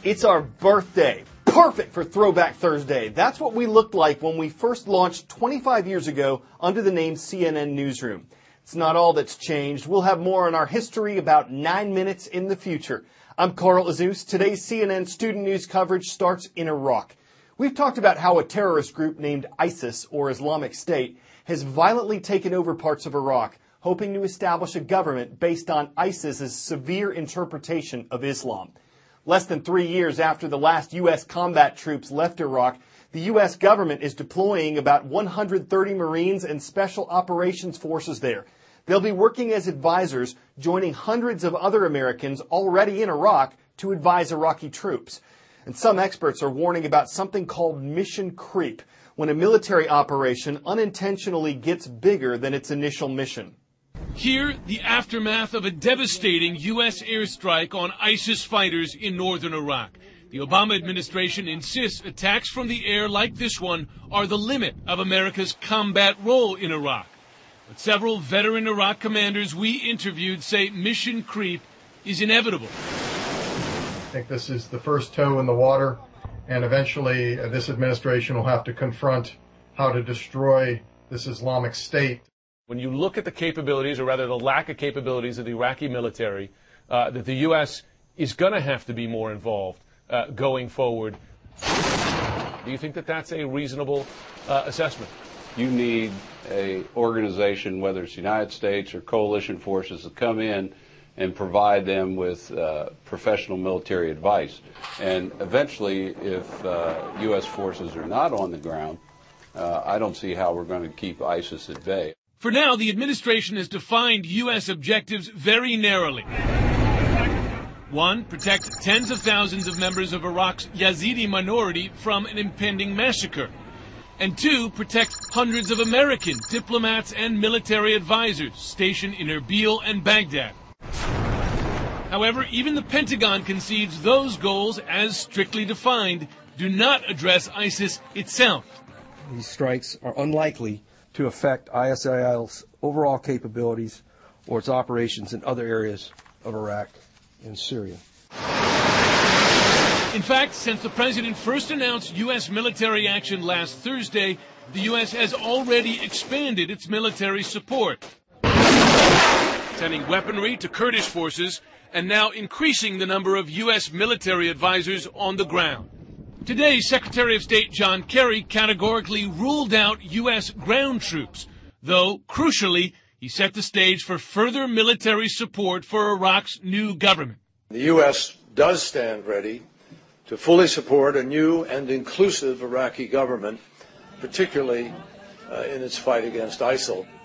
It's our birthday. Perfect for Throwback Thursday. That's what we looked like when we first launched 25 years ago under the name CNN Newsroom. It's not all that's changed. We'll have more on our history about 9 minutes in the future. I'm Carl Azuz. Today's CNN student news coverage starts in Iraq. We've talked about how a terrorist group named ISIS, or Islamic State, has violently taken over parts of Iraq, hoping to establish a government based on ISIS's severe interpretation of Islam. Less than 3 years after the last U.S. combat troops left Iraq, the U.S. government is deploying about 130 Marines and Special Operations Forces there. They'll be working as advisors, joining hundreds of other Americans already in Iraq to advise Iraqi troops. And some experts are warning about something called mission creep, when a military operation unintentionally gets bigger than its initial mission. Here, the aftermath of a devastating U.S. airstrike on ISIS fighters in northern Iraq. The Obama administration insists attacks from the air like this one are the limit of America's combat role in Iraq. But several veteran Iraq commanders we interviewed say mission creep is inevitable. I think this is the first toe in the water, and eventually this administration will have to confront how to destroy this Islamic State. When you look at the capabilities, or rather the lack of capabilities of the Iraqi military, that the U.S. is going to have to be more involved going forward. Do you think that that's a reasonable assessment? You need an organization, whether it's the United States or coalition forces, to come in and provide them with professional military advice. And eventually, if U.S. forces are not on the ground, I don't see how we're going to keep ISIS at bay. For now, the administration has defined U.S. objectives very narrowly. 1, protect tens of thousands of members of Iraq's Yazidi minority from an impending massacre. And 2, protect hundreds of American diplomats and military advisors stationed in Erbil and Baghdad. However, even the Pentagon concedes those goals, as strictly defined, do not address ISIS itself. These strikes are unlikely to affect ISIL's overall capabilities or its operations in other areas of Iraq and Syria. In fact, since the president first announced U.S. military action last Thursday, the U.S. has already expanded its military support, sending weaponry to Kurdish forces and now increasing the number of U.S. military advisors on the ground. Today, Secretary of State John Kerry categorically ruled out U.S. ground troops, though, crucially, he set the stage for further military support for Iraq's new government. The U.S. does stand ready to fully support a new and inclusive Iraqi government, particularly in its fight against ISIL.